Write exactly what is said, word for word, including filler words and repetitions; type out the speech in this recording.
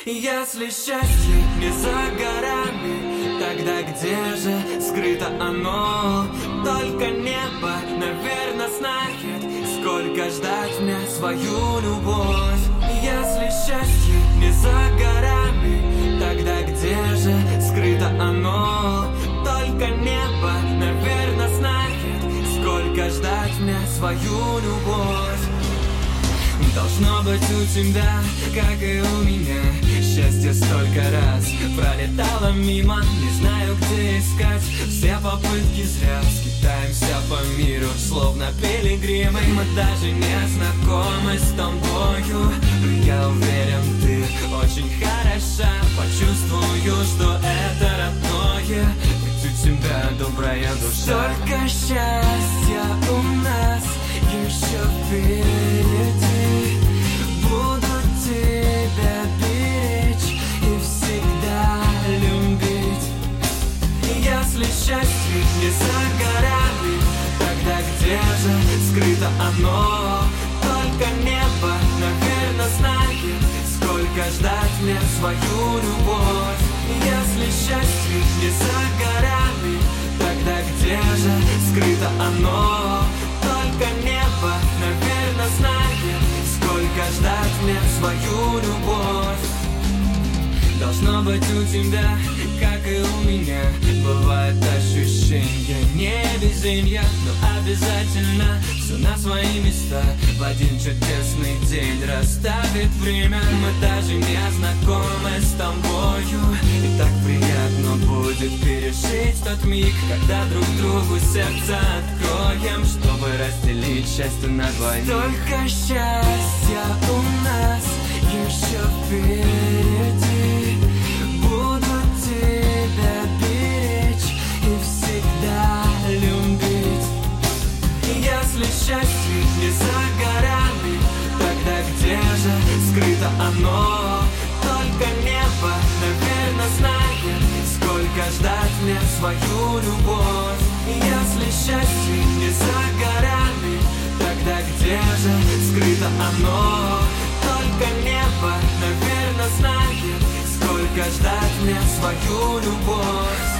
Если счастье не за горами, тогда где же скрыто оно? Только небо, наверное, знает, сколько ждать мне свою любовь. Если счастье не за горами, тогда где же скрыто оно? Только небо, наверное, знает, сколько ждать мне свою любовь. Должно быть у тебя, как и у меня, счастье столько раз пролетало мимо. Не знаю, где искать, все попытки зря. Скитаемся по миру, словно пилигримы. Мы даже не знакомы с тобою, но я уверен, ты очень хороша. Почувствую, что это родное, ведь у тебя добрая душа. Столько счастья у нас еще впереди. Буду тебя беречь и всегда любить. Если счастье не за горами, тогда где же скрыто оно? Только небо, наверное, знает, сколько ждать мне свою любовь. Если счастье не за горами, тогда где же скрыто оно? Только небо, наверное, знает, сколько ждать мне свою любовь. Должно быть у тебя, как и у меня, бывает ощущение невезения, но обязательно все на свои места в один чудесный день расставит время. Мы даже не знакомы с тобою, и так приятно будет пережить тот миг, когда друг другу сердце откроем, чтобы разделить счастье на двоих. Столько счастья у нас еще впереди. Буду тебя беречь и всегда любить. Если счастье не за горами, тогда где же скрыто оно? Только небо, наверное, знает, сколько ждать мне свою любовь. Если счастье не за горами, тогда где же скрыто оно? Только небо, наверное, знает, сколько ждать мне свою любовь.